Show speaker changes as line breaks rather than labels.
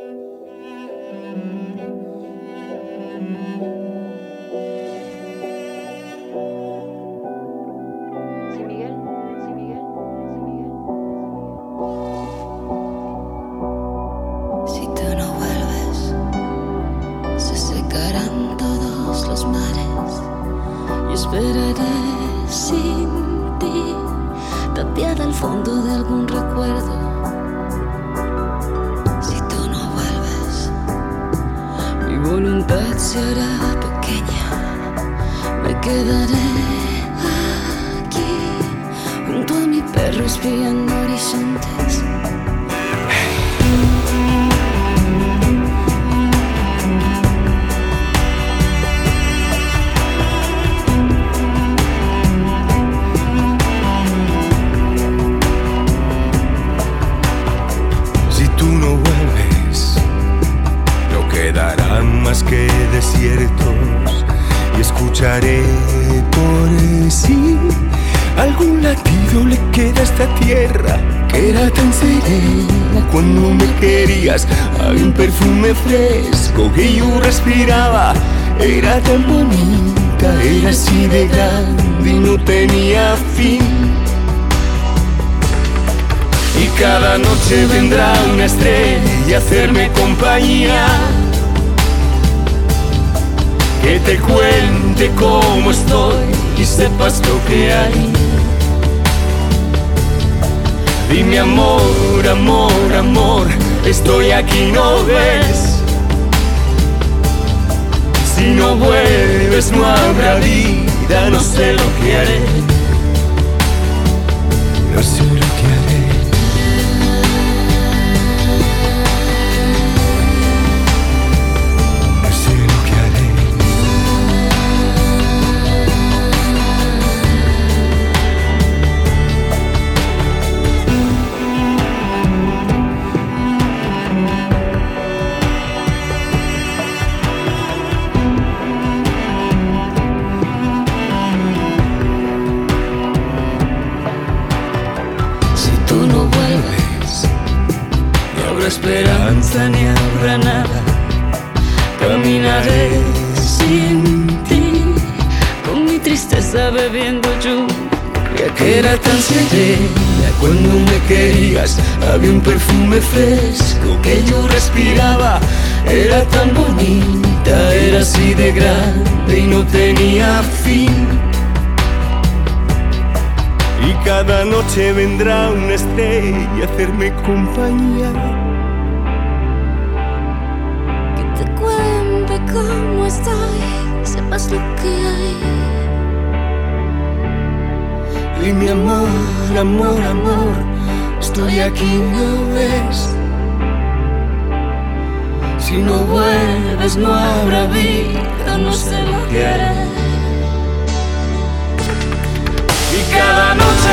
Si tú no vuelves, se secarán todos los mares. Yo esperaré sin ti, tapiada al fondo de algún recuerdo. Si tú no vuelves, mi voluntad se hará pequeña. Me quedaré aquí, junto a mi perro espiando horizontes.
Quedarán más que desiertos y escucharé por sí algún latido le queda a esta tierra que era tan serena cuando me querías. Había un perfume fresco que yo respiraba, era tan bonita, era así de grande y no tenía fin. Y cada noche vendrá una estrella a hacerme compañía, que te cuente cómo estoy y sepas lo que hay. Dime amor, amor, amor, estoy aquí, ¿no ves? Si no vuelves no habrá vida, no sé lo que haré, no sé lo que haré. Esperanza ni habrá nada, caminaré sin ti, con mi tristeza bebiendo lluvia que era tan serena cuando me querías. Había un perfume fresco que yo respiraba, era tan bonita, era así de grande y no tenía fin. Y cada noche vendrá una estrella a hacerme compañía,
¿cómo estoy? Sepas lo que hay.
Y mi amor, amor, amor, estoy aquí, ¿no ves? Si no vuelves no habrá vida, no sé lo que haré. Y cada noche